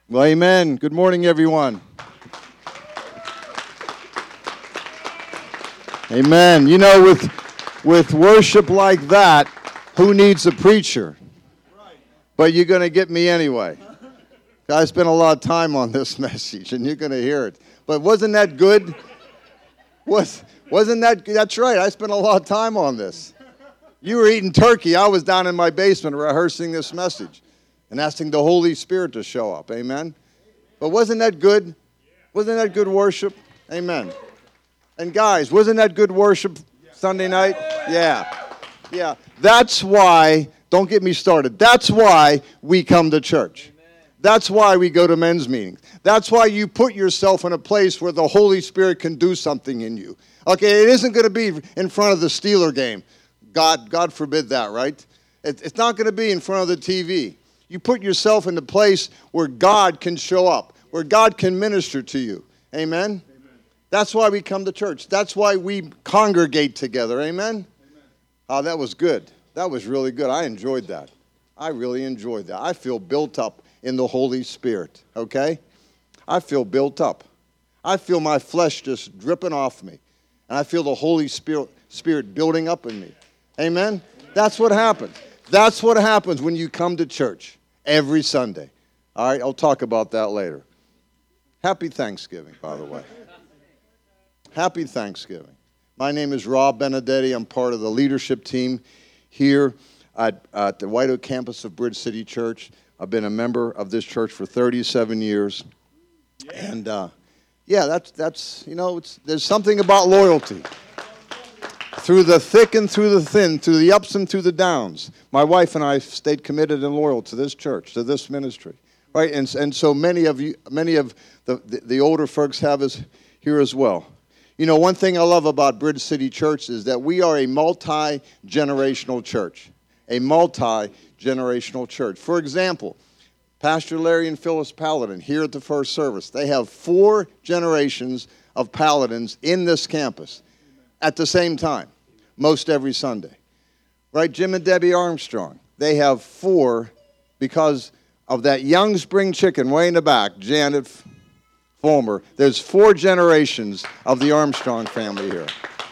Well, amen. Good morning, everyone. Amen. You know, with worship like that, who needs a preacher? But you're going to get me anyway. I spent a lot of time on this message, and you're going to hear it. But wasn't that good? Wasn't that? That's right. I spent a lot of time on this. You were eating turkey. I was down in my basement rehearsing this message and asking the Holy Spirit to show up. Amen. But wasn't that good? Wasn't that good worship? Amen. And guys, wasn't that good worship Sunday night? Yeah. That's why, don't get me started, that's why we come to church. That's why we go to men's meetings. That's why you put yourself in a place where the Holy Spirit can do something in you. Okay, it isn't going to be in front of the Steeler game. God forbid that, right? It's not going to be in front of the TV. You put yourself in a place where God can show up, where God can minister to you. Amen? That's why we come to church. That's why we congregate together. Amen? Oh, that was good. That was really good. I enjoyed that. I really enjoyed that. I feel built up in the Holy Spirit, okay? I feel built up. I feel my flesh just dripping off me. And I feel the Holy Spirit building up in me. Amen? That's what happens. That's what happens when you come to church every Sunday. All right, I'll talk about that later. Happy Thanksgiving, by the way. Happy Thanksgiving. My name is Rob Benedetti. I'm part of the leadership team here at the White Oak campus of Bridge City Church. I've been a member of this church for 37 years. And, that's there's something about loyalty. Through the thick and through the thin, through the ups and through the downs, my wife and I stayed committed and loyal to this church, to this ministry, right? And so many of the older folks have us here as well. You know, one thing I love about Bridge City Church is that we are a multi-generational church, a multi-generational church. For example, Pastor Larry and Phyllis Paladin here at the first service, they have 4 generations of Paladins in this campus at the same time, most every Sunday. Right? Jim and Debbie Armstrong, they have 4 because of that young spring chicken way in the back, Janet Fulmer. There's 4 generations of the Armstrong family here.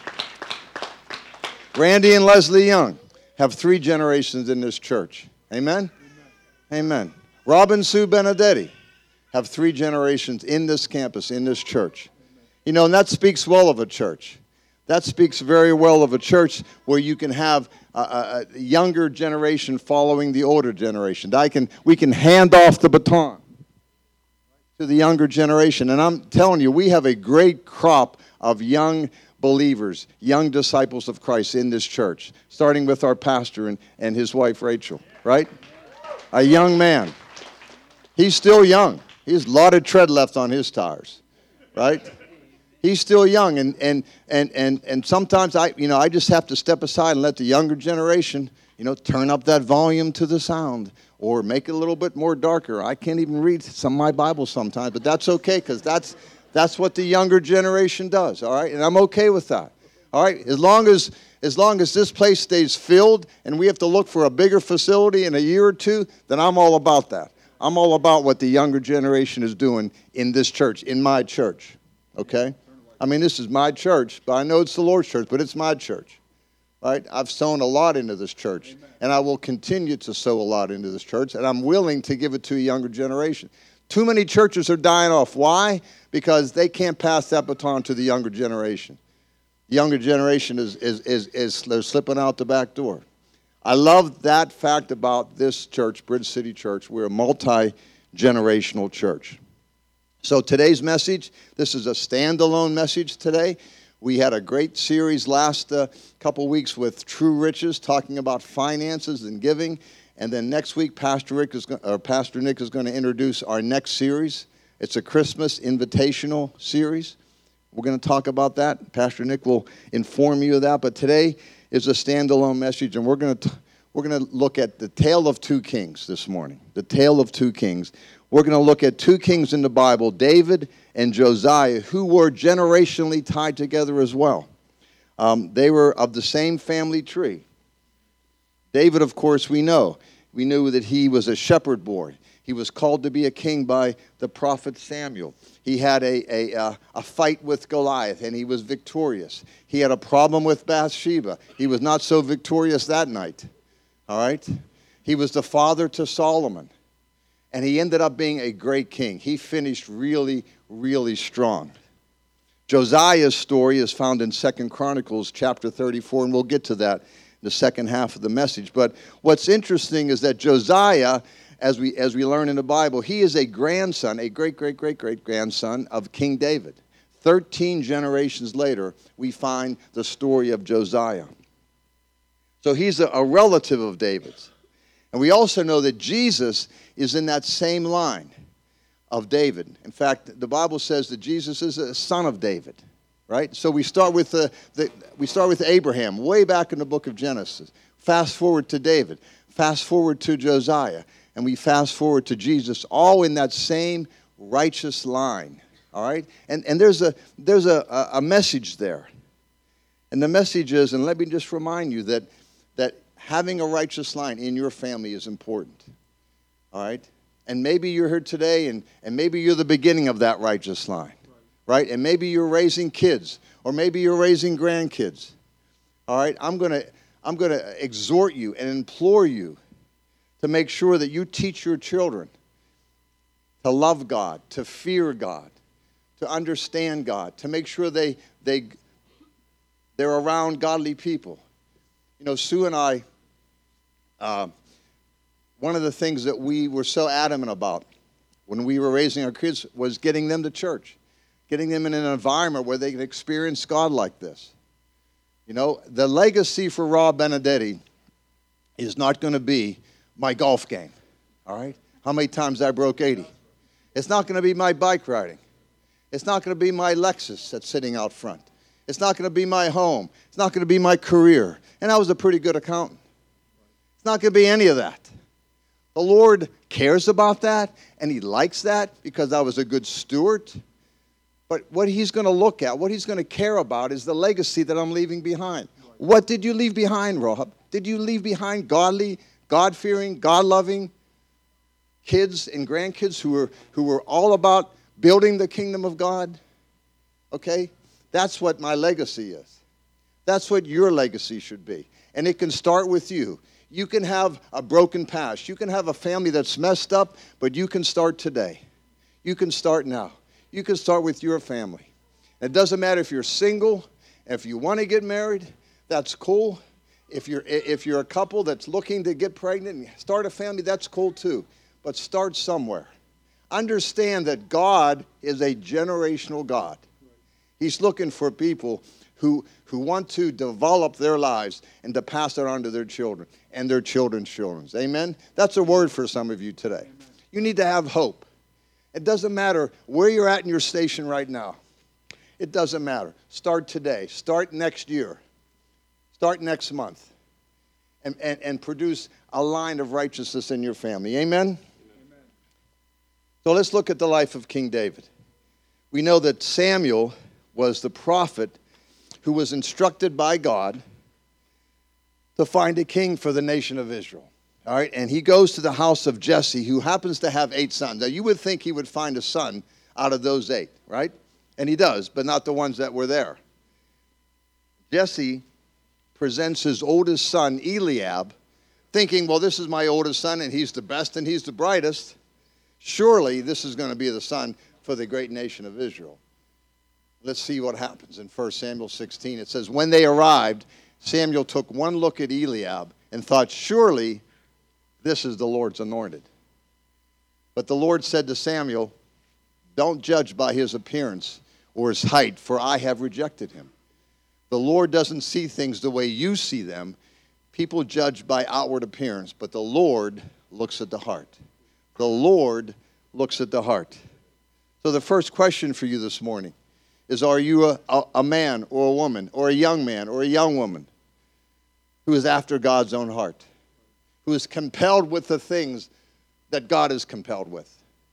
Randy and Leslie Young have 3 generations in this church. Amen? Amen. Rob and Sue Benedetti have 3 generations in this campus, in this church. You know, and that speaks well of a church. That speaks very well of a church where you can have a younger generation following the older generation. We can hand off the baton to the younger generation. And I'm telling you, we have a great crop of young believers, young disciples of Christ in this church, starting with our pastor and his wife, Rachel, right? A young man. He's still young. He has a lot of tread left on his tires, right? He's still young, and sometimes I just have to step aside and let the younger generation, turn up that volume to the sound or make it a little bit more darker. I can't even read some of my Bible sometimes, but that's okay because that's what the younger generation does. All right, and I'm okay with that. All right, as long as this place stays filled and we have to look for a bigger facility in a year or two, then I'm all about that. I'm all about what the younger generation is doing in this church, in my church. Okay. I mean, this is my church, but I know it's the Lord's church, but it's my church, right? I've sown a lot into this church, Amen. And I will continue to sow a lot into this church, and I'm willing to give it to a younger generation. Too many churches are dying off. Why? Because they can't pass that baton to the younger generation. The younger generation they're slipping out the back door. I love that fact about this church, Bridge City Church. We're a multi-generational church. So today's message, this is a standalone message today. We had a great series last couple weeks with True Riches, talking about finances and giving. And then next week, Pastor Nick is going to introduce our next series. It's a Christmas invitational series. We're going to talk about that. Pastor Nick will inform you of that. But today is a standalone message, and we're going to look at the tale of 2 kings this morning. The tale of 2 kings. We're going to look at 2 kings in the Bible, David and Josiah, who were generationally tied together as well. They were of the same family tree. David, of course, we knew that he was a shepherd boy. He was called to be a king by the prophet Samuel. He had a fight with Goliath, and he was victorious. He had a problem with Bathsheba. He was not so victorious that night. All right? He was the father to Solomon, and he ended up being a great king. He finished really, really strong. Josiah's story is found in 2 Chronicles chapter 34, and we'll get to that in the second half of the message. But what's interesting is that Josiah, as we learn in the Bible, he is a grandson, a great-great-great-great-grandson of King David. 13 generations later, we find the story of Josiah. So he's a relative of David's. And we also know that Jesus is in that same line of David. In fact, the Bible says that Jesus is a son of David, right? So we start with Abraham, way back in the book of Genesis. Fast forward to David. Fast forward to Josiah. And we fast forward to Jesus, all in that same righteous line. All right? And there's a message there. And the message is, and let me just remind you that having a righteous line in your family is important. All right? And maybe you're here today, and maybe you're the beginning of that righteous line. Right? And maybe you're raising kids, or maybe you're raising grandkids. All right? I'm gonna exhort you and implore you to make sure that you teach your children to love God, to fear God, to understand God, to make sure they're around godly people. You know, Sue and I, one of the things that we were so adamant about when we were raising our kids was getting them to church, getting them in an environment where they can experience God like this. You know, the legacy for Rob Benedetti is not going to be my golf game, all right? How many times I broke 80. It's not going to be my bike riding. It's not going to be my Lexus that's sitting out front. It's not going to be my home. It's not going to be my career. And I was a pretty good accountant. It's not going to be any of that. The Lord cares about that, and He likes that because I was a good steward. But what He's going to look at, what He's going to care about is the legacy that I'm leaving behind. What did you leave behind, Rob? Did you leave behind godly, God-fearing, God-loving kids and grandkids who were all about building the kingdom of God? Okay? That's what my legacy is. That's what your legacy should be. And it can start with you. You can have a broken past. You can have a family that's messed up, but you can start today. You can start now. You can start with your family. It doesn't matter if you're single, if you want to get married, that's cool. If you're a couple that's looking to get pregnant and start a family, that's cool too. But start somewhere. Understand that God is a generational God. He's looking for people who want to develop their lives and to pass it on to their children and their children's children. Amen? That's a word for some of you today. Amen. You need to have hope. It doesn't matter where you're at in your station right now. It doesn't matter. Start today. Start next year. Start next month. And produce a line of righteousness in your family. Amen? Amen? So let's look at the life of King David. We know that Samuel was the prophet who was instructed by God to find a king for the nation of Israel. All right, and he goes to the house of Jesse, who happens to have 8 sons. Now, you would think he would find a son out of those 8, right? And he does, but not the ones that were there. Jesse presents his oldest son, Eliab, thinking, well, this is my oldest son, and he's the best, and he's the brightest. Surely this is going to be the son for the great nation of Israel. Let's see what happens in 1 Samuel 16. It says, when they arrived, Samuel took one look at Eliab and thought, surely this is the Lord's anointed. But the Lord said to Samuel, don't judge by his appearance or his height, for I have rejected him. The Lord doesn't see things the way you see them. People judge by outward appearance, but the Lord looks at the heart. The Lord looks at the heart. So the first question for you this morning is, are you a man or a woman or a young man or a young woman who is after God's own heart, who is compelled with the things that God is compelled with?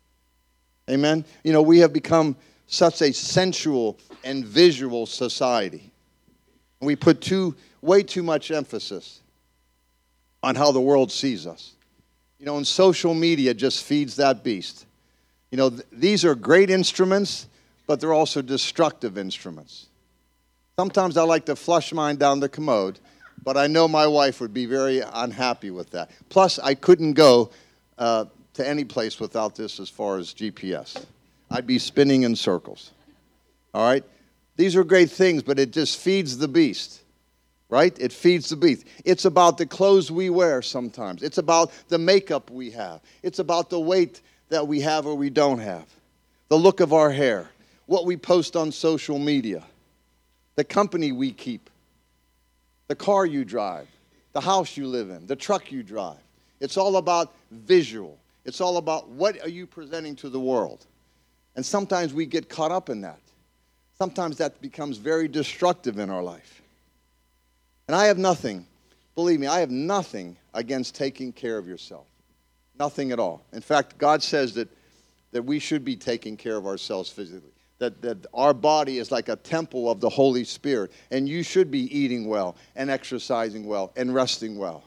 Amen? You know, we have become such a sensual and visual society. And we put way too much emphasis on how the world sees us. And social media just feeds that beast. These are great instruments, but they're also destructive instruments. Sometimes I like to flush mine down the commode, but I know my wife would be very unhappy with that. Plus, I couldn't go to any place without this as far as GPS. I'd be spinning in circles. All right? These are great things, but it just feeds the beast. Right? It feeds the beast. It's about the clothes we wear sometimes. It's about the makeup we have. It's about the weight that we have or we don't have. The look of our hair. What we post on social media. The company we keep. The car you drive. The house you live in. The truck you drive. It's all about visual. It's all about what are you presenting to the world. And sometimes we get caught up in that. Sometimes that becomes very destructive in our life. And I have nothing, believe me, I have nothing against taking care of yourself. Nothing at all. In fact, God says that we should be taking care of ourselves physically. That our body is like a temple of the Holy Spirit. And you should be eating well and exercising well and resting well.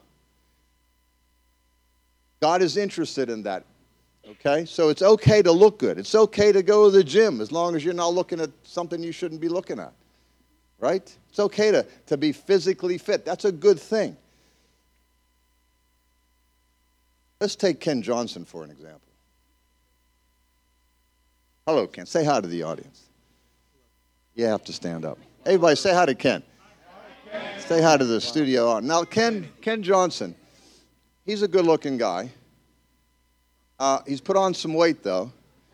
God is interested in that. Okay? So it's okay to look good. It's okay to go to the gym as long as you're not looking at something you shouldn't be looking at. Right? It's okay to be physically fit. That's a good thing. Let's take Ken Johnson for an example. Hello, Ken. Say hi to the audience. You have to stand up. Everybody say hi to Ken. Hi, Ken. Say hi to the studio. Now, Ken Johnson, he's a good-looking guy. He's put on some weight, though.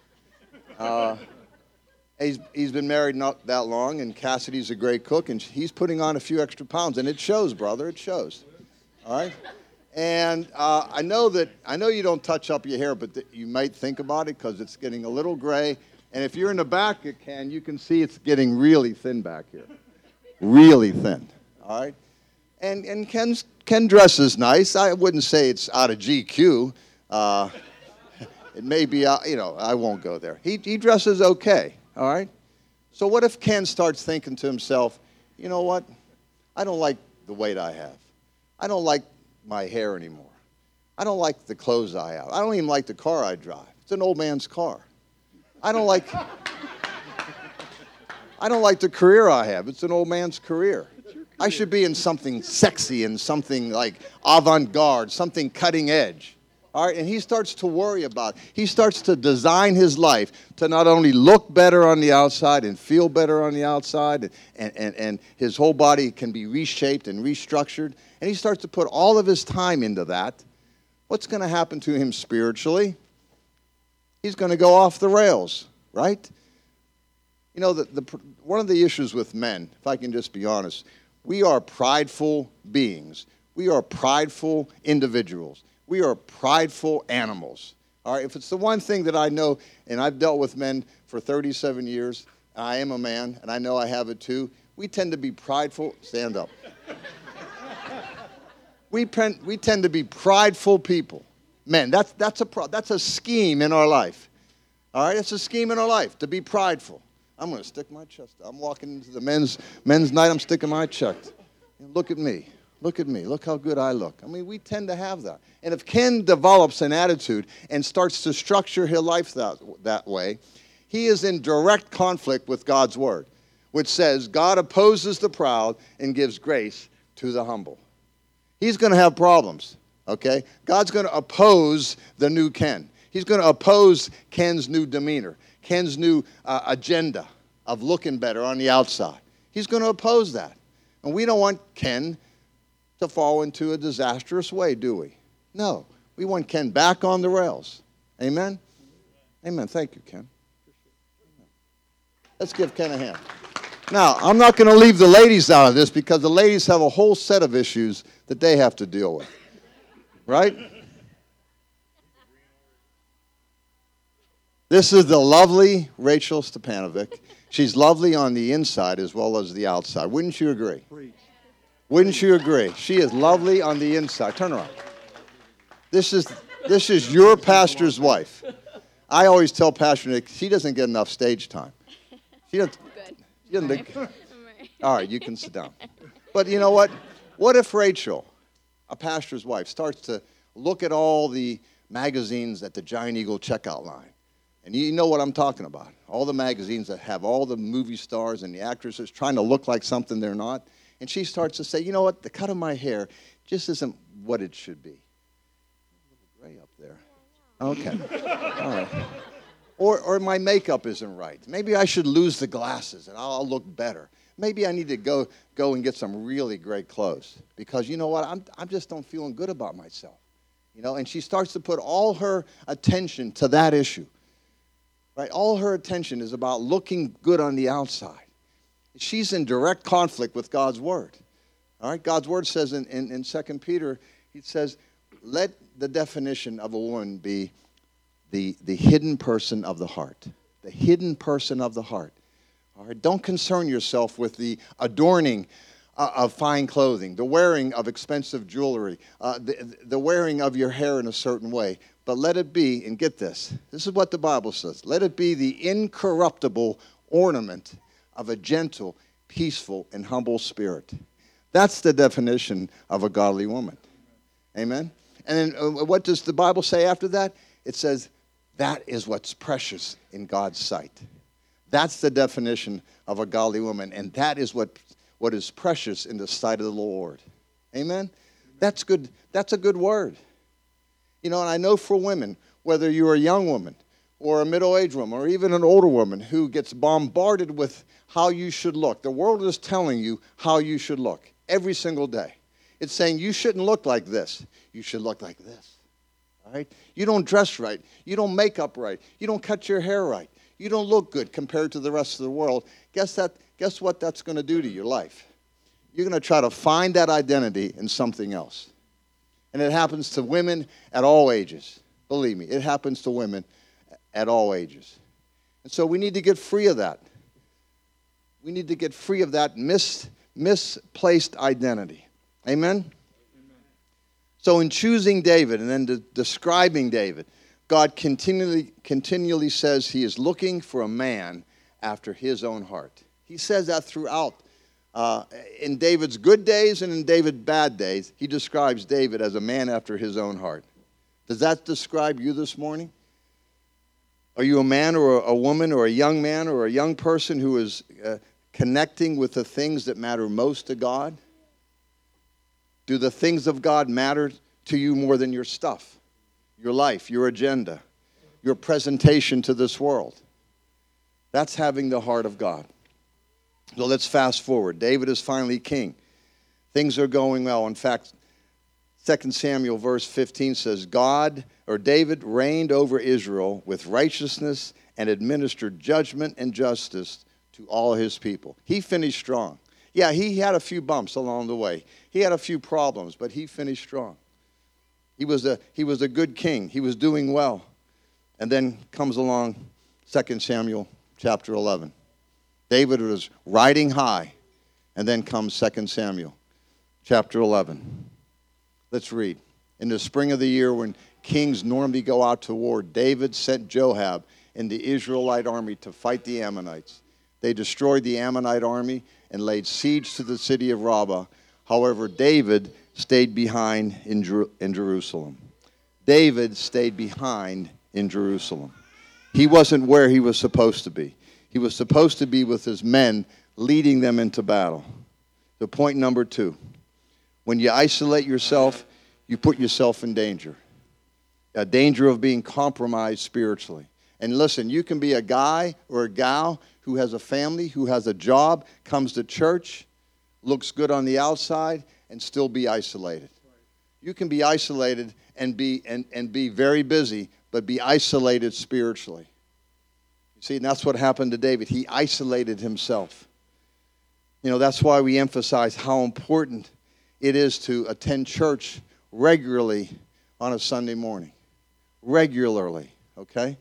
He's been married not that long, and Cassidy's a great cook, and he's putting on a few extra pounds, and it shows, brother. It shows. All right? And I know you don't touch up your hair, but you might think about it because it's getting a little gray. And if you're in the back, Ken, you can see it's getting really thin back here. Really thin. All right? And Ken dresses nice. I wouldn't say it's out of GQ. It may be, I won't go there. He dresses okay. All right? So what if Ken starts thinking to himself, you know what? I don't like the weight I have. I don't like my hair anymore. I don't like the clothes I have. I don't even like the car I drive. It's an old man's car. I don't like the career I have. It's an old man's career. I should be in something sexy and something like avant-garde, something cutting edge. All right, and he starts to worry about it. He starts to design his life to not only look better on the outside and feel better on the outside, and his whole body can be reshaped and restructured, and he starts to put all of his time into that. What's going to happen to him spiritually? He's going to go off the rails, right? One of the issues with men, if I can just be honest, we are prideful beings. We are prideful individuals. We are prideful animals. All right, if it's the one thing that I know, and I've dealt with men for 37 years, I am a man, and I know I have it too, we tend to be prideful. Stand up. We tend to be prideful people. Men, that's a scheme in our life. All right, it's a scheme in our life to be prideful. I'm going to stick my chest out. I'm walking into the men's night, I'm sticking my chest. Look at me. Look at me. Look how good I look. I mean, we tend to have that. And if Ken develops an attitude and starts to structure his life that way, he is in direct conflict with God's word, which says God opposes the proud and gives grace to the humble. He's going to have problems, okay? God's going to oppose the new Ken. He's going to oppose Ken's new demeanor, Ken's new agenda of looking better on the outside. He's going to oppose that. And we don't want Ken to fall into a disastrous way, do we? No. We want Ken back on the rails. Amen? Amen. Thank you, Ken. Let's give Ken a hand. Now, I'm not going to leave the ladies out of this because the ladies have a whole set of issues that they have to deal with. Right? This is the lovely Rachel Stepanovic. She's lovely on the inside as well as the outside. Wouldn't you agree? Wouldn't you agree? She is lovely on the inside. Turn around. This is your pastor's wife. I always tell Pastor Nick, she doesn't get enough stage time. She doesn't. All right, you can sit down. But you know what? What if Rachel, a pastor's wife, starts to look at all the magazines at the Giant Eagle checkout line. And you know what I'm talking about. All the magazines that have all the movie stars and the actresses trying to look like something they're not. And she starts to say, you know what, the cut of my hair just isn't what it should be. A little gray up there. Okay. All right. Or my makeup isn't right. Maybe I should lose the glasses and I'll look better. Maybe I need to go and get some really great clothes. Because you know what, I just don't feeling good about myself. You know, and she starts to put all her attention to that issue. Right? All her attention is about looking good on the outside. She's in direct conflict with God's word. All right? God's word says in 2 Peter, he says, let the definition of a woman be the hidden person of the heart. The hidden person of the heart. All right? Don't concern yourself with the adorning of fine clothing, the wearing of expensive jewelry, the wearing of your hair in a certain way. But let it be, and get this, this is what the Bible says, let it be the incorruptible ornament of a gentle, peaceful, and humble spirit. That's the definition of a godly woman. Amen? And then what does the Bible say after that? It says, that is what's precious in God's sight. That's the definition of a godly woman, and that is what is precious in the sight of the Lord. Amen? That's good. That's a good word. You know, and I know for women, whether you're a young woman or a middle-aged woman or even an older woman who gets bombarded with how you should look, the world is telling you how you should look every single day. It's saying you shouldn't look like this. You should look like this. All right? You don't dress right. You don't make up right. You don't cut your hair right. You don't look good compared to the rest of the world. Guess what that's going to do to your life? You're going to try to find that identity in something else. And it happens to women at all ages. Believe me, it happens to women at all ages. And so we need to get free of that. We need to get free of that misplaced identity. Amen? Amen. So in choosing David and then describing David, God continually says he is looking for a man after his own heart. He says that throughout. In David's good days and in David's bad days, he describes David as a man after his own heart. Does that describe you this morning? Are you a man or a woman or a young man or a young person who is connecting with the things that matter most to God? Do the things of God matter to you more than your stuff, your life, your agenda, your presentation to this world? That's having the heart of God. So let's fast forward. David is finally king. Things are going well. In fact, 2 Samuel verse 15 says, David reigned over Israel with righteousness and administered judgment and justice to all his people. He finished strong. Yeah, he had a few bumps along the way. He had a few problems, but he finished strong. He was a good king. He was doing well. And then comes along 2 Samuel chapter 11. David was riding high. And then comes 2 Samuel chapter 11. Let's read. In the spring of the year when kings normally go out to war, David sent Joab and the Israelite army to fight the Ammonites. They destroyed the Ammonite army and laid siege to the city of Rabbah. However, David stayed behind in Jerusalem. David stayed behind in Jerusalem. He wasn't where he was supposed to be. He was supposed to be with his men, leading them into battle. So point number 2. When you isolate yourself, you put yourself in danger. A danger of being compromised spiritually. And listen, you can be a guy or a gal who has a family, who has a job, comes to church, looks good on the outside, and still be isolated. You can be isolated and be very busy, but be isolated spiritually. You see, and that's what happened to David. He isolated himself. You know, that's why we emphasize how important it is to attend church regularly on a Sunday morning. Regularly, okay?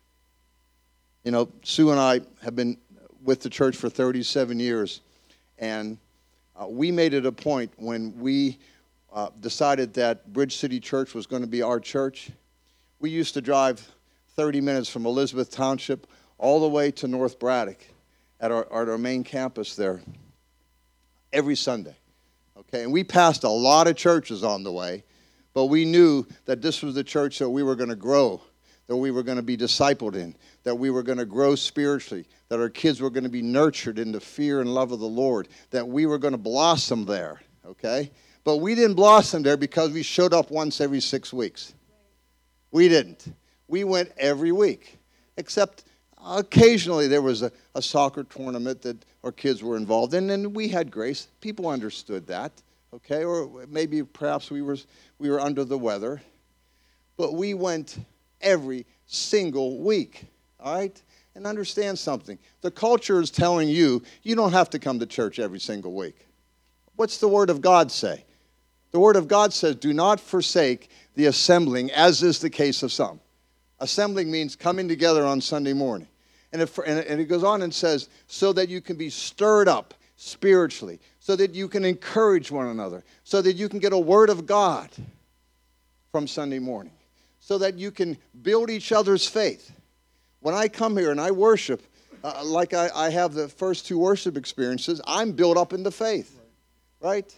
You know, Sue and I have been with the church for 37 years, and we made it a point when we decided that Bridge City Church was going to be our church. We used to drive 30 minutes from Elizabeth Township all the way to North Braddock at our main campus there every Sunday. Okay, and we passed a lot of churches on the way, But we knew that this was the church that we were going to grow, that we were going to be discipled in, that we were going to grow spiritually, that our kids were going to be nurtured in the fear and love of the Lord, that we were going to blossom there, okay? But we didn't blossom there because we showed up once every 6 weeks. We didn't. We went every week, except occasionally there was a soccer tournament that our kids were involved in, and we had grace. People understood that, okay? Or maybe perhaps we were under the weather. But we went every single week, all right? And understand something. The culture is telling you, you don't have to come to church every single week. What's the Word of God say? The Word of God says, do not forsake the assembling, as is the case of some. Assembling means coming together on Sunday morning. And it goes on and says, so that you can be stirred up spiritually, so that you can encourage one another, so that you can get a word of God from Sunday morning, so that you can build each other's faith. When I come here and I worship, like I have the first 2 worship experiences, I'm built up in the faith, right?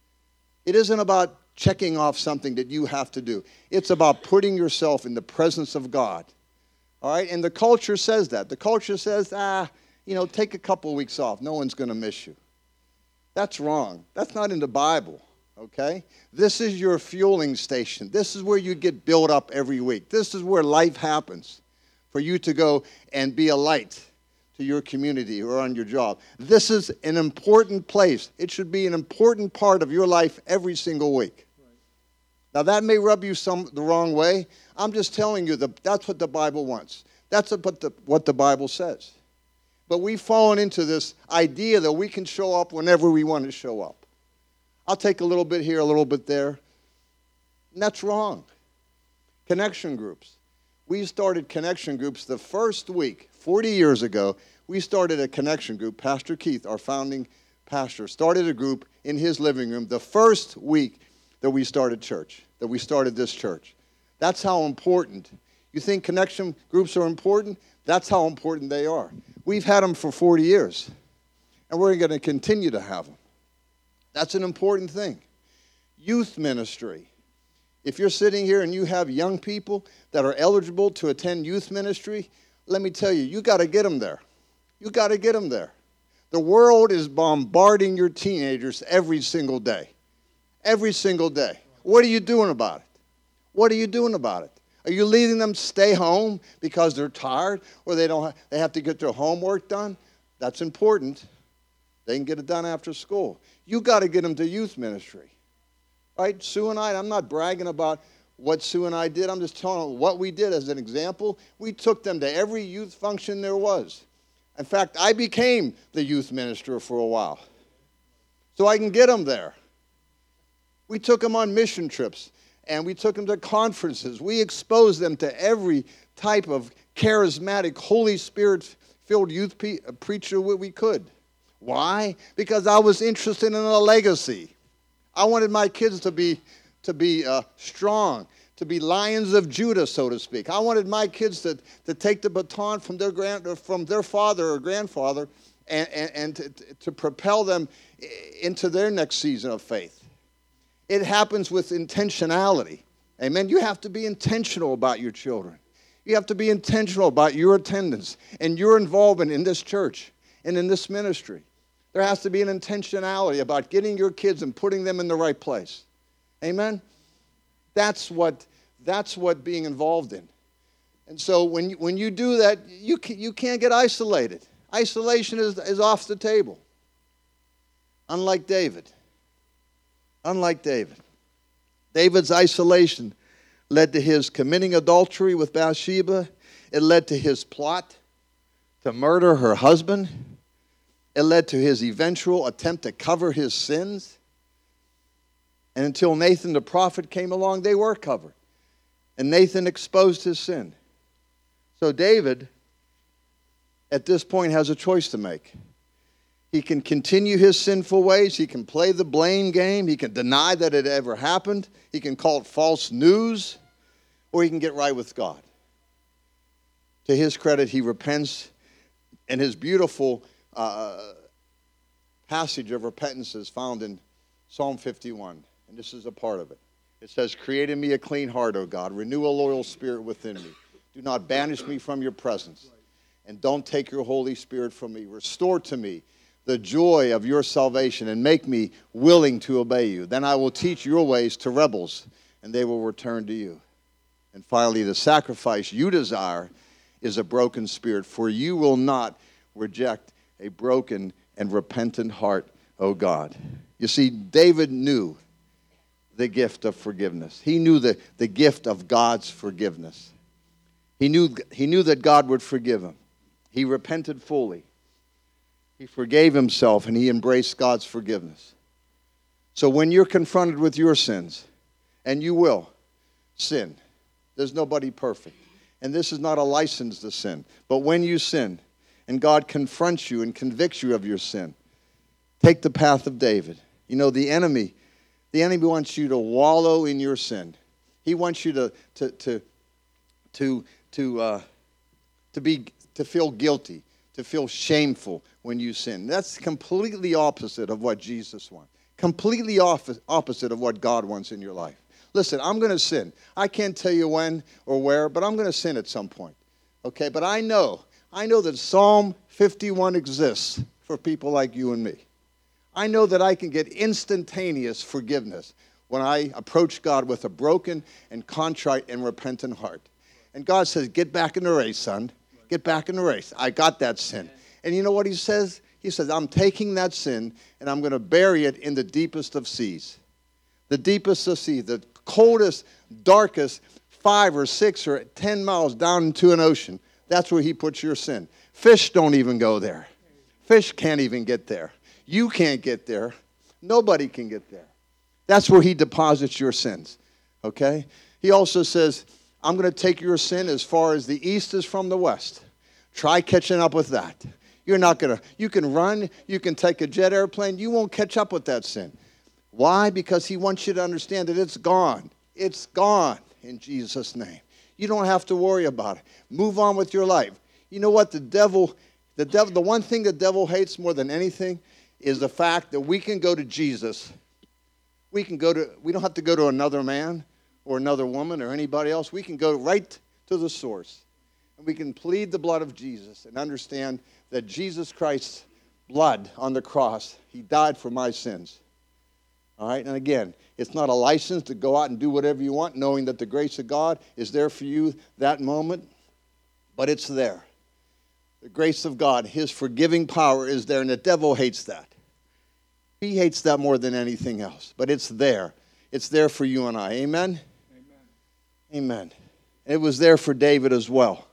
It isn't about checking off something that you have to do. It's about putting yourself in the presence of God. All right? And the culture says that. The culture says, take a couple of weeks off. No one's going to miss you. That's wrong. That's not in the Bible, okay? This is your fueling station. This is where you get built up every week. This is where life happens for you to go and be a light to your community or on your job. This is an important place. It should be an important part of your life every single week. Now, that may rub you the wrong way. I'm just telling you that's what the Bible wants. That's what the Bible says. But we've fallen into this idea that we can show up whenever we want to show up. I'll take a little bit here, a little bit there. And that's wrong. Connection groups. We started connection groups the first week, 40 years ago. We started a connection group. Pastor Keith, our founding pastor, started a group in his living room the first week that we started this church. That's how important. You think connection groups are important? That's how important they are. We've had them for 40 years, and we're going to continue to have them. That's an important thing. Youth ministry. If you're sitting here and you have young people that are eligible to attend youth ministry, let me tell you, you got to get them there. You got to get them there. The world is bombarding your teenagers every single day. Every single day. What are you doing about it? What are you doing about it? Are you leaving them stay home because they're tired or they have to get their homework done? That's important. They can get it done after school. You got to get them to youth ministry. Right? Sue and I'm not bragging about what Sue and I did. I'm just telling them what we did as an example. We took them to every youth function there was. In fact, I became the youth minister for a while so I can get them there. We took them on mission trips, and we took them to conferences. We exposed them to every type of charismatic, Holy Spirit-filled youth preacher we could. Why? Because I was interested in a legacy. I wanted my kids to be strong, to be lions of Judah, so to speak. I wanted my kids to take the baton from their father or grandfather and to propel them into their next season of faith. It happens with intentionality. Amen? You have to be intentional about your children. You have to be intentional about your attendance and your involvement in this church and in this ministry. There has to be an intentionality about getting your kids and putting them in the right place. Amen? That's what being involved in. And so when you do that, you can't get isolated. Isolation is off the table. Unlike David. David's isolation led to his committing adultery with Bathsheba. It led to his plot to murder her husband. It led to his eventual attempt to cover his sins. And until Nathan the prophet came along, they were covered. And Nathan exposed his sin. So David, at this point, has a choice to make. He can continue his sinful ways. He can play the blame game. He can deny that it ever happened. He can call it false news. Or he can get right with God. To his credit, he repents. And his beautiful passage of repentance is found in Psalm 51. And this is a part of it. It says, create in me a clean heart, O God. Renew a loyal spirit within me. Do not banish me from your presence. And don't take your Holy Spirit from me. Restore to me the joy of your salvation and make me willing to obey you. Then I will teach your ways to rebels, and they will return to you. And finally, the sacrifice you desire is a broken spirit, for you will not reject a broken and repentant heart, O God. You see, David knew the gift of forgiveness. He knew the gift of God's forgiveness. He knew that God would forgive him. He repented fully. He forgave himself, and he embraced God's forgiveness. So when you're confronted with your sins, and you will sin, there's nobody perfect. And this is not a license to sin. But when you sin, and God confronts you and convicts you of your sin, take the path of David. You know, the enemy wants you to wallow in your sin. He wants you to feel guilty, to feel shameful when you sin. That's completely opposite of what Jesus wants. Completely opposite of what God wants in your life. Listen, I'm going to sin. I can't tell you when or where, but I'm going to sin at some point. Okay, but I know that Psalm 51 exists for people like you and me. I know that I can get instantaneous forgiveness when I approach God with a broken and contrite and repentant heart. And God says, get back in the race, son. Get back in the race. I got that sin. And you know what he says? He says, I'm taking that sin and I'm going to bury it in the deepest of seas. The deepest of seas, the coldest, darkest 5 or 6 or 10 miles down into an ocean. That's where he puts your sin. Fish don't even go there. Fish can't even get there. You can't get there. Nobody can get there. That's where he deposits your sins. Okay? He also says, I'm going to take your sin as far as the east is from the west. Try catching up with that. You're not going to. You can run. You can take a jet airplane. You won't catch up with that sin. Why? Because he wants you to understand that it's gone. It's gone in Jesus' name. You don't have to worry about it. Move on with your life. You know what? The one thing the devil hates more than anything is the fact that we can go to Jesus. We don't have to go to another man or another woman or anybody else. We can go right to the source. And we can plead the blood of Jesus and understand that Jesus Christ's blood on the cross, he died for my sins. All right? And again, it's not a license to go out and do whatever you want, knowing that the grace of God is there for you that moment, but it's there. The grace of God, his forgiving power is there, and the devil hates that. He hates that more than anything else, but it's there. It's there for you and I. Amen? Amen. Amen. It was there for David as well.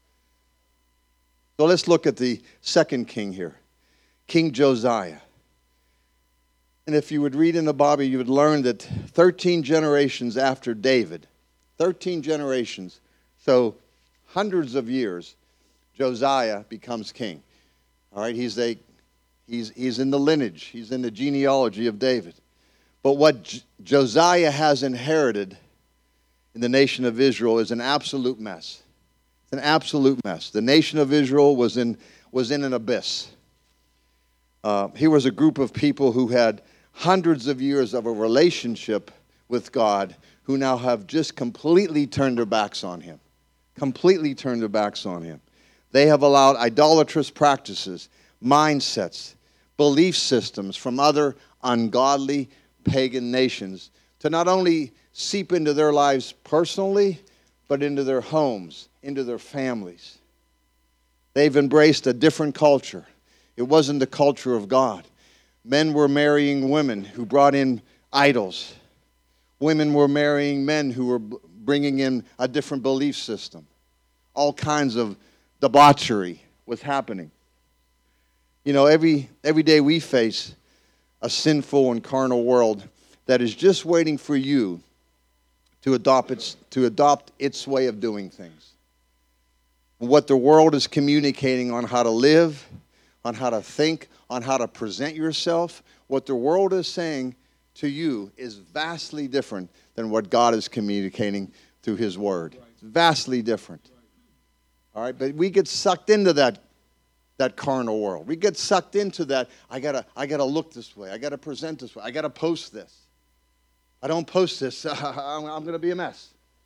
So let's look at the second king here, King Josiah. And if you would read in the Bible, you would learn that 13 generations after David, 13 generations, so hundreds of years, Josiah becomes king. All right, he's in the lineage, he's in the genealogy of David. But what Josiah has inherited in the nation of Israel is an absolute mess. It's an absolute mess. The nation of Israel was in an abyss. Here was a group of people who had hundreds of years of a relationship with God who now have just completely turned their backs on him. Completely turned their backs on him. They have allowed idolatrous practices, mindsets, belief systems from other ungodly pagan nations to not only seep into their lives personally, but into their homes, into their families. They've embraced a different culture. It wasn't the culture of God. Men were marrying women who brought in idols. Women were marrying men who were bringing in a different belief system. All kinds of debauchery was happening. You know, every day we face a sinful and carnal world that is just waiting for you to adopt its way of doing things. What the world is communicating on how to live, on how to think, on how to present yourself, what the world is saying to you is vastly different than what God is communicating through his word. It's vastly different. All right, but we get sucked into that carnal world. We get sucked into that, I gotta look this way, I gotta present this way, I gotta post this. I don't post this, I'm going to be a mess.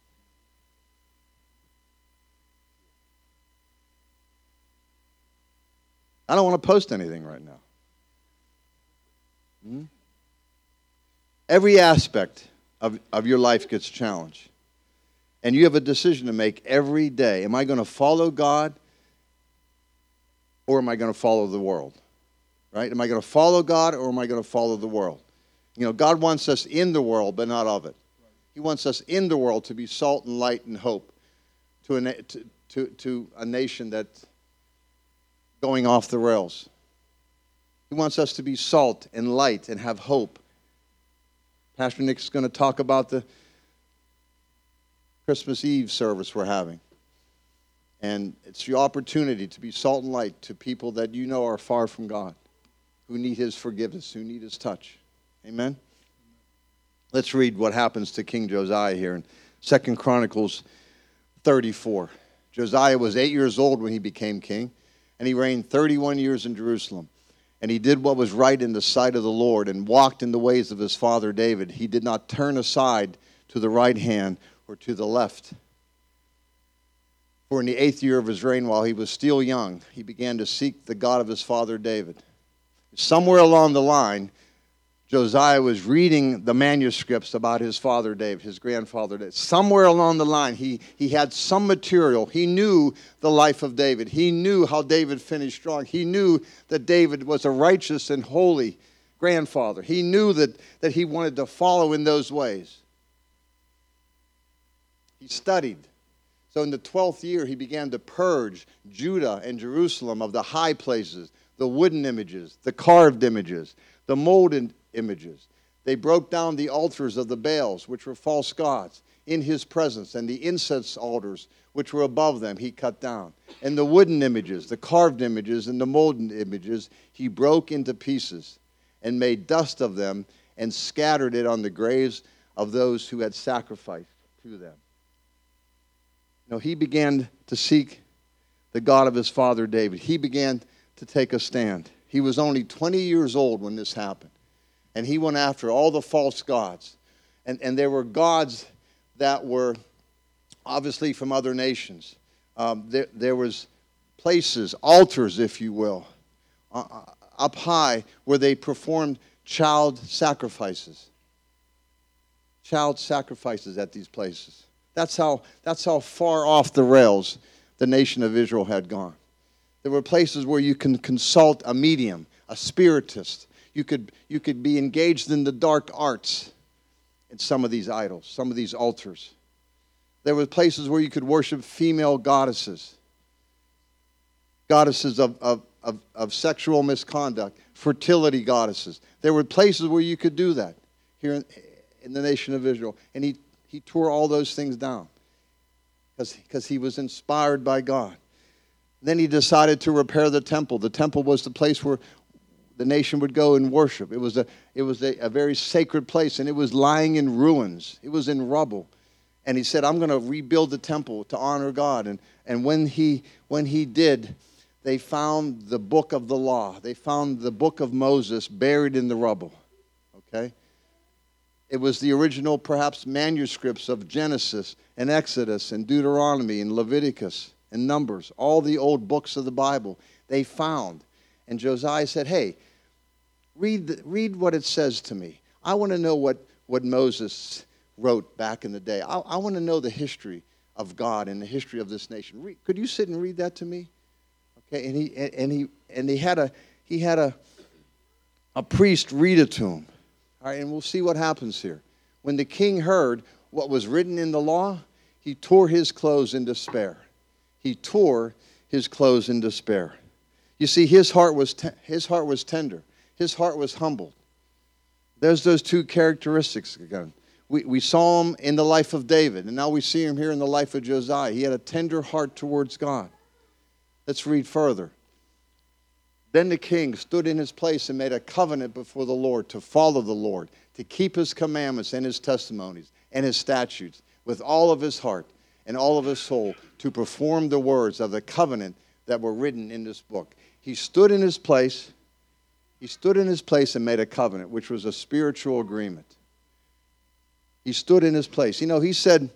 I don't want to post anything right now. Every aspect of your life gets challenged. And you have a decision to make every day. Am I going to follow God or am I going to follow the world? Right? Am I going to follow God or am I going to follow the world? You know, God wants us in the world, but not of it. He wants us in the world to be salt and light and hope to a nation that's going off the rails. He wants us to be salt and light and have hope. Pastor Nick's going to talk about the Christmas Eve service we're having. And it's your opportunity to be salt and light to people that you know are far from God, who need His forgiveness, who need His touch. Amen? Let's read what happens to King Josiah here in 2 Chronicles 34. Josiah was 8 years old when he became king, and he reigned 31 years in Jerusalem. And he did what was right in the sight of the Lord and walked in the ways of his father David. He did not turn aside to the right hand or to the left. For in the 8th year of his reign, while he was still young, he began to seek the God of his father David. Somewhere along the line, Josiah was reading the manuscripts about his father David, his grandfather David. Somewhere along the line, he had some material. He knew the life of David. He knew how David finished strong. He knew that David was a righteous and holy grandfather. He knew that he wanted to follow in those ways. He studied. So in the 12th year, he began to purge Judah and Jerusalem of the high places, the wooden images, the carved images, the molded images. They broke down the altars of the Baals, which were false gods, in his presence, and the incense altars, which were above them, he cut down. And the wooden images, the carved images, and the molded images, he broke into pieces and made dust of them and scattered it on the graves of those who had sacrificed to them. No, he began to seek the God of his father David. He began to take a stand. He was only 20 years old when this happened. And he went after all the false gods. And there were gods that were obviously from other nations. There was places, altars, if you will, up high where they performed child sacrifices. Child sacrifices at these places. That's how far off the rails the nation of Israel had gone. There were places where you can consult a medium, a spiritist. You could be engaged in the dark arts in some of these idols, some of these altars. There were places where you could worship female goddesses, goddesses of sexual misconduct, fertility goddesses. There were places where you could do that here in the nation of Israel. And he tore all those things down because he was inspired by God. Then he decided to repair the temple. The temple was the place where the nation would go and worship. It was a very sacred place, and it was lying in ruins. It was in rubble. And he said, I'm going to rebuild the temple to honor God. And when he did, they found the book of the law. They found the book of Moses buried in the rubble. Okay? It was the original, perhaps, manuscripts of Genesis and Exodus and Deuteronomy and Leviticus and Numbers, all the old books of the Bible they found. And Josiah said, hey, read what it says to me. I want to know what Moses wrote back in the day. I want to know the history of God and the history of this nation. Could you sit and read that to me? Okay, and he had a priest read it to him. All right, and we'll see what happens here. When the king heard what was written in the law, he tore his clothes in despair. He tore his clothes in despair. You see, his heart was tender. His heart was humbled. There's those two characteristics again. We saw him in the life of David, and now we see him here in the life of Josiah. He had a tender heart towards God. Let's read further. Then the king stood in his place and made a covenant before the Lord to follow the Lord, to keep his commandments and his testimonies and his statutes with all of his heart and all of his soul, to perform the words of the covenant that were written in this book. He stood in his place. He stood in his place and made a covenant, which was a spiritual agreement. He stood in his place. You know, he said,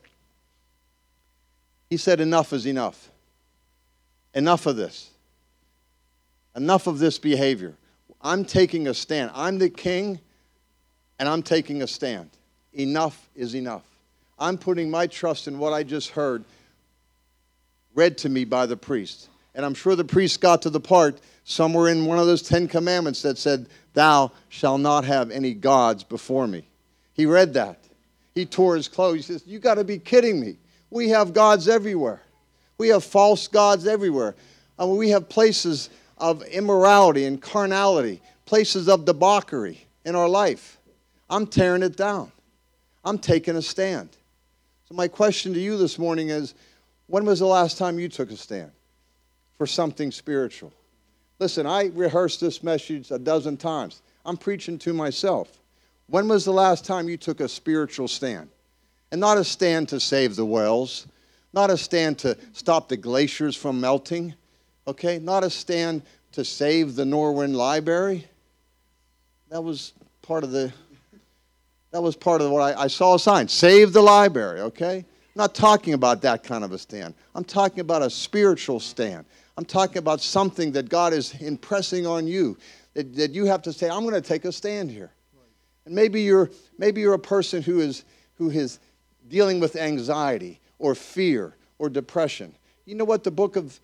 enough is enough. Enough of this. Enough of this behavior. I'm taking a stand. I'm the king, and I'm taking a stand. Enough is enough. I'm putting my trust in what I just heard read to me by the priest. And I'm sure the priest got to the part somewhere in one of those 10 commandments that said, thou shalt not have any gods before me. He read that. He tore his clothes. He says, you got to be kidding me. We have gods everywhere. We have false gods everywhere. We have places of immorality and carnality, places of debauchery in our life. I'm tearing it down. I'm taking a stand. So my question to you this morning is, when was the last time you took a stand for something spiritual? Listen, I rehearsed this message a dozen times. I'm preaching to myself. When was the last time you took a spiritual stand? And not a stand to save the whales, not a stand to stop the glaciers from melting, okay? Not a stand to save the Norwin Library. That was part of what I saw a sign, save the library, okay? I'm not talking about that kind of a stand. I'm talking about a spiritual stand. I'm talking about something that God is impressing on you, that you have to say, I'm going to take a stand here. And maybe you're a person who is dealing with anxiety or fear or depression. You know what this book of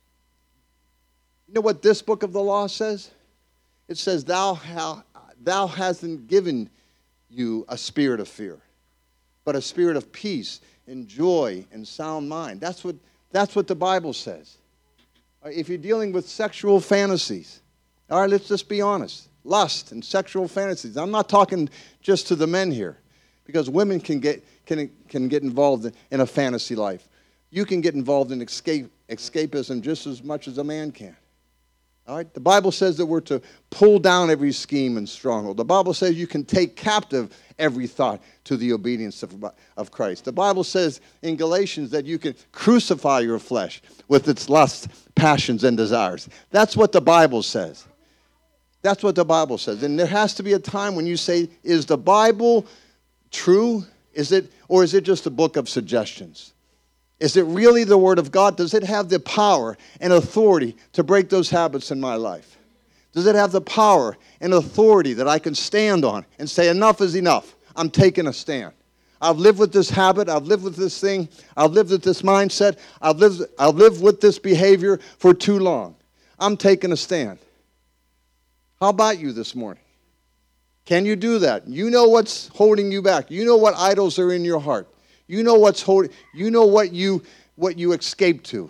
the law says? It says, thou hasn't given you a spirit of fear, but a spirit of peace and joy and sound mind. That's what the Bible says. If you're dealing with sexual fantasies, all right, let's just be honest. Lust and sexual fantasies. I'm not talking just to the men here, because women can get involved in a fantasy life. You can get involved in escapism just as much as a man can. All right? The Bible says that we're to pull down every scheme and stronghold. The Bible says you can take captive every thought to the obedience of Christ. The Bible says in Galatians that you can crucify your flesh with its lusts, passions, and desires. That's what the Bible says. That's what the Bible says. And there has to be a time when you say, is the Bible true? Or is it just a book of suggestions? Is it really the Word of God? Does it have the power and authority to break those habits in my life? Does it have the power and authority that I can stand on and say, enough is enough. I'm taking a stand. I've lived with this habit. I've lived with this thing. I've lived with this mindset. I've lived with this behavior for too long. I'm taking a stand. How about you this morning? Can you do that? You know what's holding you back. You know what idols are in your heart. You know what's holding. You know what you escape to.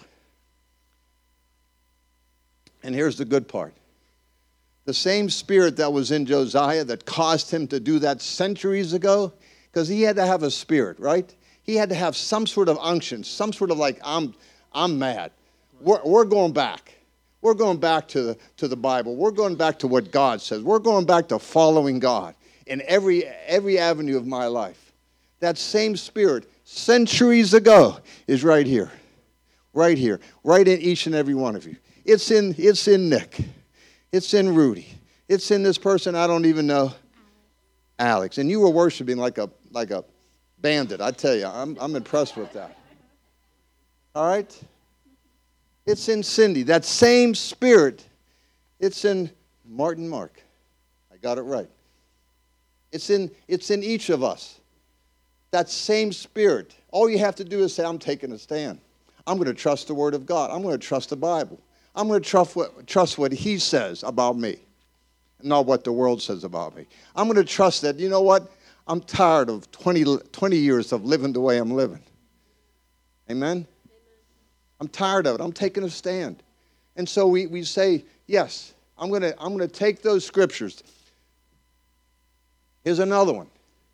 And here's the good part. The same spirit that was in Josiah that caused him to do that centuries ago, because he had to have a spirit, right? He had to have some sort of unction, some sort of like, I'm mad. We're going back. We're going back to the Bible. We're going back to what God says. We're going back to following God in every avenue of my life. That same spirit, centuries ago, is right here. Right here. Right in each and every one of you. It's in Nick. It's in Rudy. It's in this person I don't even know, Alex. And you were worshiping like a bandit. I tell you, I'm impressed with that. All right? It's in Cindy. That same spirit, it's in Martin Mark. I got it right. It's in each of us. That same spirit. All you have to do is say, I'm taking a stand. I'm going to trust the Word of God. I'm going to trust the Bible. I'm going to trust what He says about me, not what the world says about me. I'm going to trust that, you know what? I'm tired of 20 years of living the way I'm living. Amen? I'm tired of it. I'm taking a stand. And so we say, yes, I'm going to take those scriptures. Here's another one.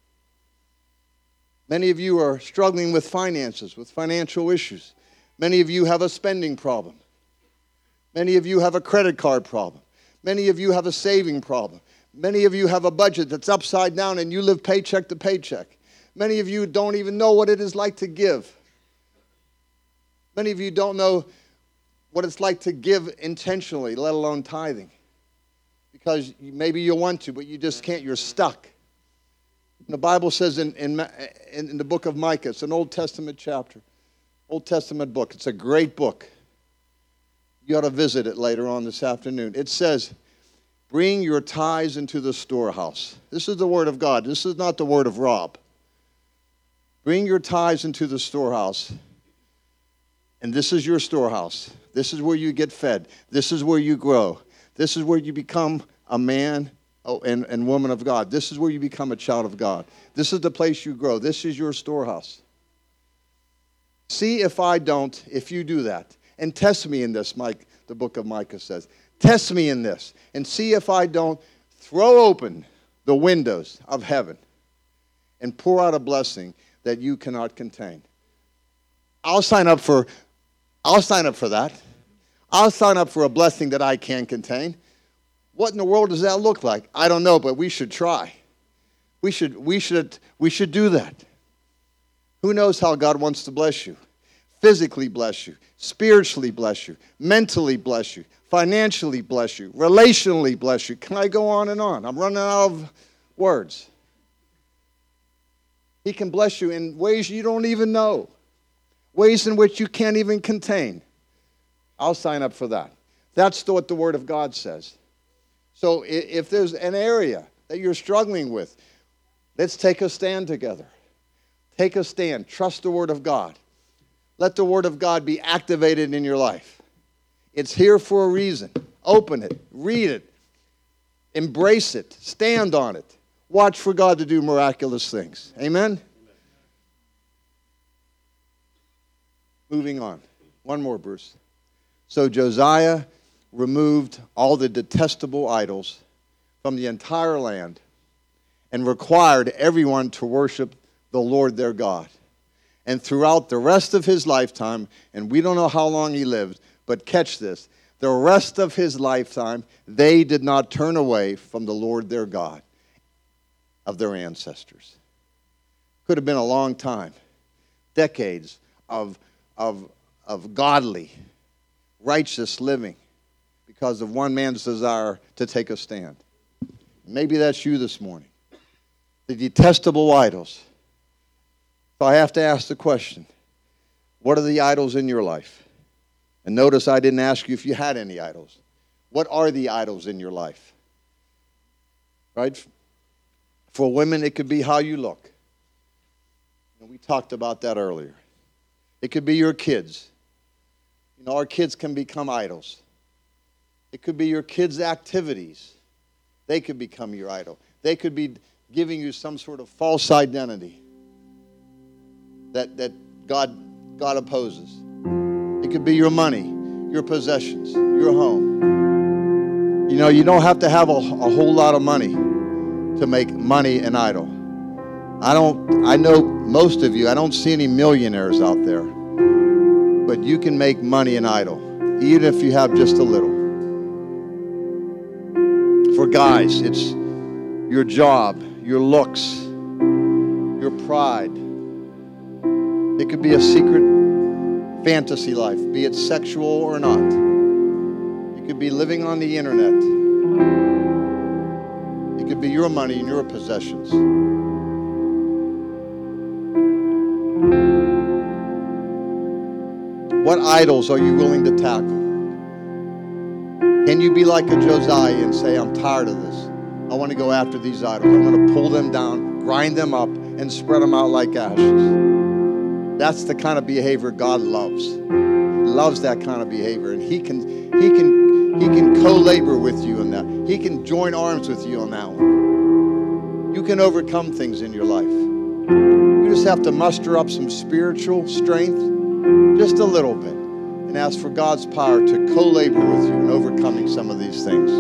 Many of you are struggling with finances, with financial issues. Many of you have a spending problem. Many of you have a credit card problem. Many of you have a saving problem. Many of you have a budget that's upside down and you live paycheck to paycheck. Many of you don't even know what it is like to give. Many of you don't know what it's like to give intentionally, let alone tithing. Because maybe you want to, but you just can't. You're stuck. The Bible says in the book of Micah, it's an Old Testament chapter, Old Testament book. It's a great book. You ought to visit it later on this afternoon. It says, bring your tithes into the storehouse. This is the word of God. This is not the word of Rob. Bring your tithes into the storehouse. And this is your storehouse. This is where you get fed. This is where you grow. This is where you become a man and woman of God. This is where you become a child of God. This is the place you grow. This is your storehouse. See if you do that. And test me in this, Mike, the book of Micah says. Test me in this and see if I don't throw open the windows of heaven and pour out a blessing that you cannot contain. I'll sign up for that. I'll sign up for a blessing that I can't contain. What in the world does that look like? I don't know, but we should try. We should do that. Who knows how God wants to bless you? Physically bless you, spiritually bless you, mentally bless you, financially bless you, relationally bless you. Can I go on and on? I'm running out of words. He can bless you in ways you don't even know, ways in which you can't even contain. I'll sign up for that. That's what the Word of God says. So if there's an area that you're struggling with, let's take a stand together. Take a stand. Trust the Word of God. Let the Word of God be activated in your life. It's here for a reason. Open it. Read it. Embrace it. Stand on it. Watch for God to do miraculous things. Amen? Moving on. One more, Bruce. So Josiah removed all the detestable idols from the entire land and required everyone to worship the Lord their God. And throughout the rest of his lifetime, and we don't know how long he lived, but catch this, the rest of his lifetime, they did not turn away from the Lord their God of their ancestors. Could have been a long time, decades of godly, righteous living because of one man's desire to take a stand. Maybe that's you this morning. The detestable idols. So I have to ask the question, what are the idols in your life? And notice I didn't ask you if you had any idols. What are the idols in your life? Right? For women, it could be how you look. And we talked about that earlier. It could be your kids. You know, our kids can become idols. It could be your kids' activities. They could become your idol. They could be giving you some sort of false identity that God opposes. It could be your money, your possessions, your home. You know, you don't have to have a whole lot of money to make money an idol. I know most of you, I don't see any millionaires out there, but you can make money an idol, even if you have just a little. For guys, it's your job, your looks, your pride. It could be a secret fantasy life, be it sexual or not. It could be living on the internet. It could be your money and your possessions. What idols are you willing to tackle? Can you be like a Josiah and say, I'm tired of this. I want to go after these idols. I'm going to pull them down, grind them up, and spread them out like ashes. That's the kind of behavior God loves. He loves that kind of behavior, and He can co-labor with you in that. He can join arms with you on that one. You can overcome things in your life. You just have to muster up some spiritual strength, just a little bit, and ask for God's power to co-labor with you in overcoming some of these things.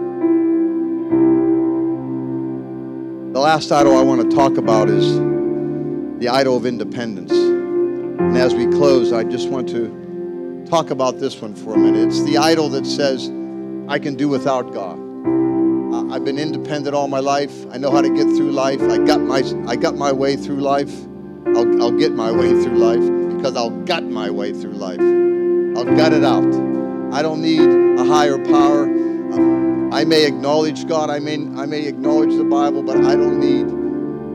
The last idol I want to talk about is the idol of independence. And as we close, I just want to talk about this one for a minute. It's the idol that says, I can do without God. I've been independent all my life. I know how to get through life. I got my way through life. I'll get my way through life because I'll gut my way through life. I'll gut it out. I don't need a higher power. I may acknowledge God. I may acknowledge the Bible, but I don't need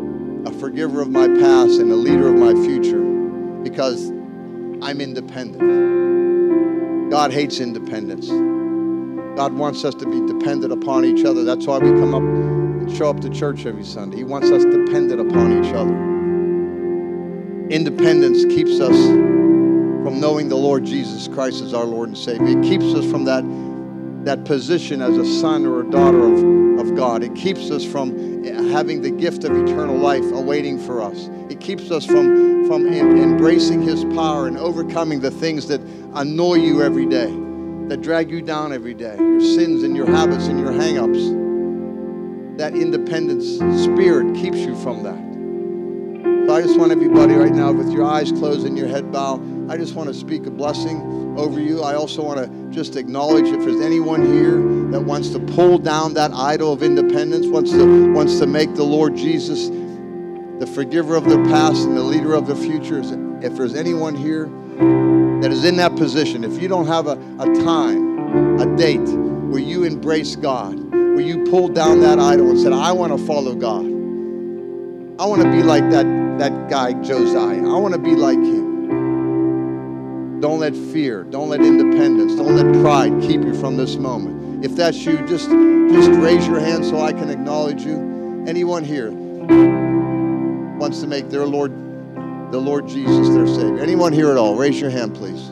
a forgiver of my past and a leader of my future because I'm independent. God hates independence. God wants us to be dependent upon each other. That's why we come up and show up to church every Sunday. He wants us dependent upon each other. Independence keeps us from knowing the Lord Jesus Christ as our Lord and Savior. It keeps us from that position as a son or a daughter of God. It keeps us from having the gift of eternal life awaiting for us. It keeps us from embracing His power and overcoming the things that annoy you every day, that drag you down every day, your sins and your habits and your hang-ups. That independence spirit keeps you from that. So I just want everybody right now, with your eyes closed and your head bowed, I just want to speak a blessing over you. I also want to just acknowledge if there's anyone here that wants to pull down that idol of independence, wants to make the Lord Jesus the forgiver of their past and the leader of their future. If there's anyone here that is in that position, if you don't have a time, a date where you embrace God, where you pulled down that idol and said, I want to follow God. I want to be like that guy Josiah. I want to be like him. Don't let fear, don't let independence, don't let pride keep you from this moment. If that's you, just raise your hand so I can acknowledge you. Anyone here wants to make the Lord Jesus their Savior? Anyone here at all? Raise your hand, please.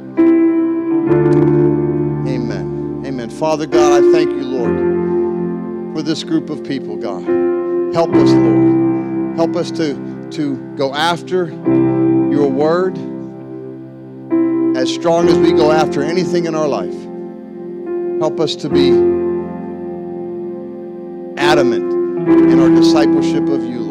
Amen. Amen. Father God, I thank you, Lord, for this group of people, God. Help us, Lord. Help us to go after your word as strong as we go after anything in our life. Help us to be adamant in our discipleship of you,